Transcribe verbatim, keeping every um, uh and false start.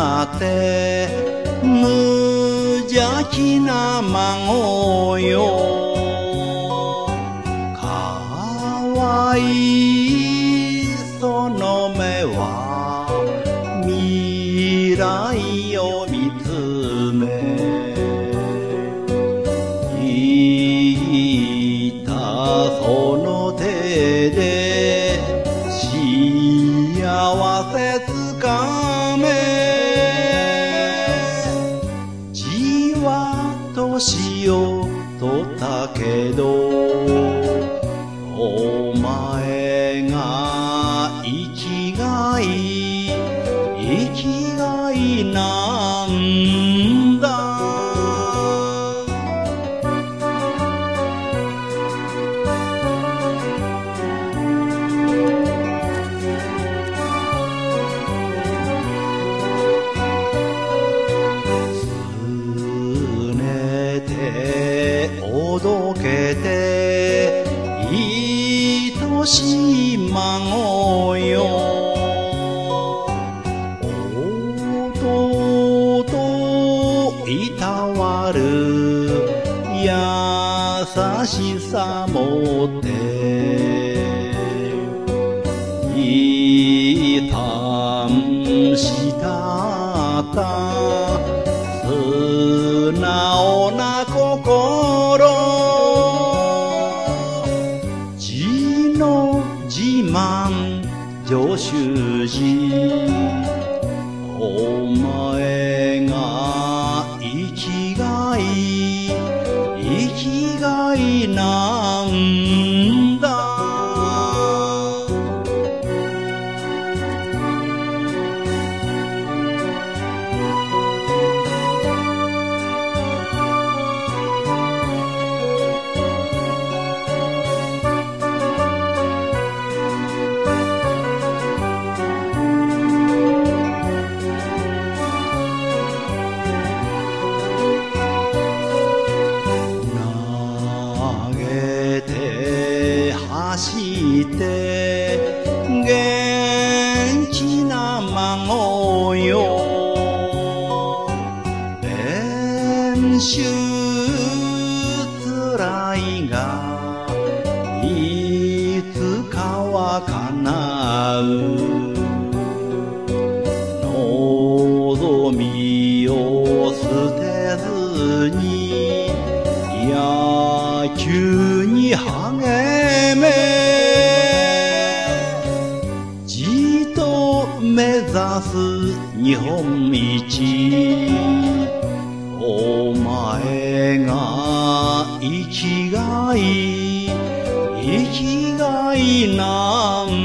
なって無邪気な孫よかわいいその目は未来を見つめいたその手で幸せつかめじわっとしようとったけどお前が生きがい生きがいなんだおどけて愛しい孫よ弟いたわる優しさもっていたんしたった素直な心自の自慢助手人お前が生きがい生きがいなんだ走って元気な孫よ練習つらいがいつかは叶う望みを捨てずに野球に励めじっと目指す日本一お前が生きがい生きがいなん